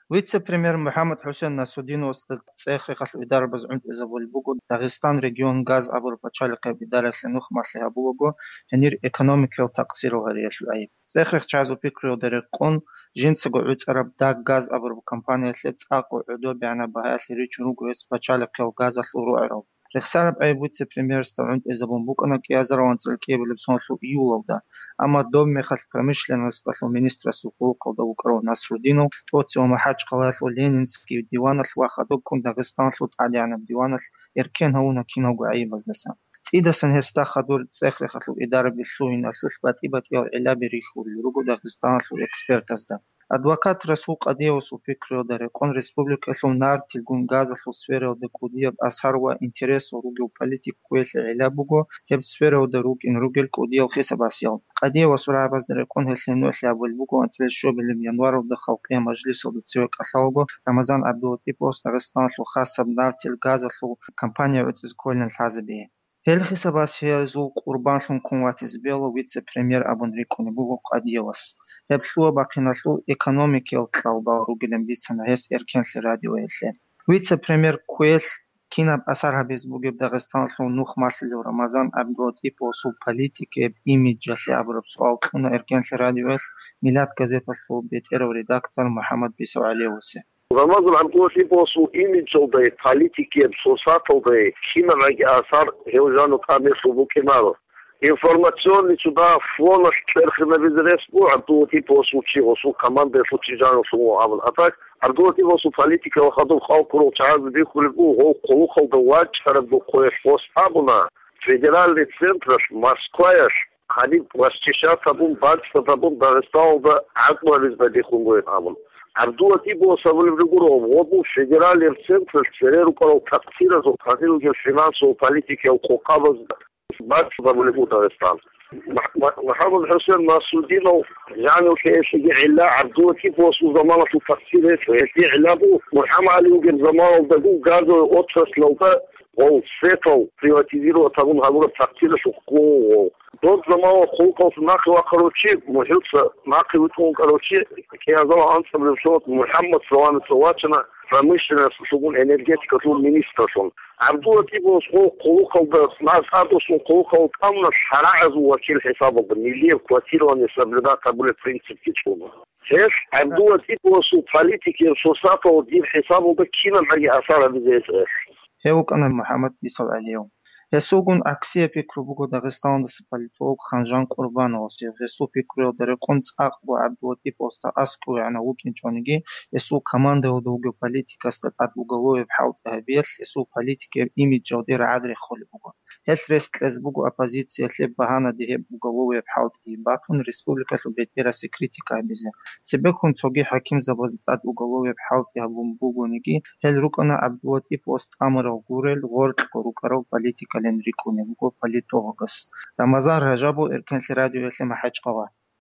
Вице-премьер Мухаммад Хусейн Насудин цехи хал идара базунт изабул бугу Дагестан регион газ абур пачали қеб идара ленух масли абугу хенир экономикел тақсиру гарияш ай. Цехи чазу пикру дере қон жинцгу уцараб даг газ абур компания лет цаку удо бяна баха ричуругу эс пачали қел газ асуру арал. Рехсараб ай вице-премьер стаунт изабун букана киазарван цилкебил бсонсу июловда. Ама дом мехал промышленность стал министра сухого колдовукро Насрудину, توتي ومحاج قلال ولينينسكي ديوان الواخدو كون داغستان لوت عليانا ديوان إركين هونا كينو قعي بزنسا سيدا سن هستا خدول تسخري خطلو إدارة بالسوين أسوش باتي باتي أو إلا بريخول لرغو داغستان لو إكسبرتاز دا أدوكات رسوق أديو سو فكريو داري قون ريسبوبليك أسو نار تلقون غازا سو سفيريو دا كودية بأسهر وإنتريس ورغو بوليتيك كويل إلا بوغو هب سفيريو دا روغ إن روغل كودية وخيسا باسيو قدية وسرعة بس داري قون هسلينو إحلابو البوغو أنتل الشوب اللي ينوارو دا خلقية مجلس ودا تسيوك أساوغو رمضان عبدو تيبوس داغستان لو خاصة بنار تلغازا لو كامبانيا وتز كويلن الحازبية هل حسابات هي زو قربان شون كونواتيز بيلو ويتس بريمير أبون ريكوني بوغو قادية وس هب شو باقينا شو إيكونوميكي وطلاو باورو قلن بيتسانا هس إركين سراديو إلسين ويتس بريمير كويل كينا بأسارها بيزبوغي بداغستان شو نوخ ماشلو رمضان أبدو تيبو سو بوليتيكي بإيميج جاسي أبرب سؤال كنا إركين سراديو إلس ميلاد غازيتا شو بيتيرو ريداكتور محمد بيسو عليه وسي Ramazan Abdullah Ibosu image of the political and societal the China like asar heujano kame subu kenaro. Informazioni su da fuona scherzi vedere su Abdullah Ibosu ci o su comando su tijano su aval attack Abdullah Ibosu politica o khadu khawkuro chaz bi khulbu ho qulu khawd waj farad bu qoysh postabuna federal center Moskva خليل واستشاف ابون بعد فتابون داغستان دا عقبال izbedi khungoy aval Abdullah Ibosu avulguro وضو فيدرال السنتر سيرو كرو تقصير زو تقصير جو فينانس وبوليتيكا وقابز بعد فتابون داغستان محمد حسين ناصرالدين يعني كيف يعلا Abdullah Ibosu زمانه تقصير في علابو محمد علي وجن زمانه دغو غازو اوتس لوكا او سيتو بريفاتيزيرو تابون هاغورا تقصير شو Тот замало холкал нахва короче, мужился нахва короче, я знал ансамбль что Мухаммад Салам Салачина промышленность субун энергетика тул министр сон. Абдулла Тибос холкал да насаду сон холкал там на шаразу вакил хисаба бнилев квартирование соблюдать табуле принцип кичуна. Сеш Абдулла Тибос политики социата дир хисаба да кина маги асара бизес. هيوك أنا محمد بيصل عليهم هسوقون عكسية بيكرو بوغو داغستان دس بالتوق خانجان قربان وصير هسو بيكرو داري قنص أقبو عبدوتي بوستا أسكو يعني وكين جونيجي هسو كمان دو دوغو بوليتيكا ستات بوغلوه بحاوت أهبيل هسو بوليتيكا إيمي جودير عادري خولي بوغو هس رست لز بوغو أبازيتسيا تلب بهانا دي بوغلوه بحاوت إيباتون ريسبوبليكا سو بيتيرا سكريتيكا بيزي سبكون توغي حكيم زبازتات بوغلوه بحاوت يهبون بوغو نيجي هل روكنا عبدوتي بوست أمر غورل غورل كروكارو بوليتيكا لنريكوني بوغو بوليتوغس رمضان رجابو إركن راديو يسلم حج قوا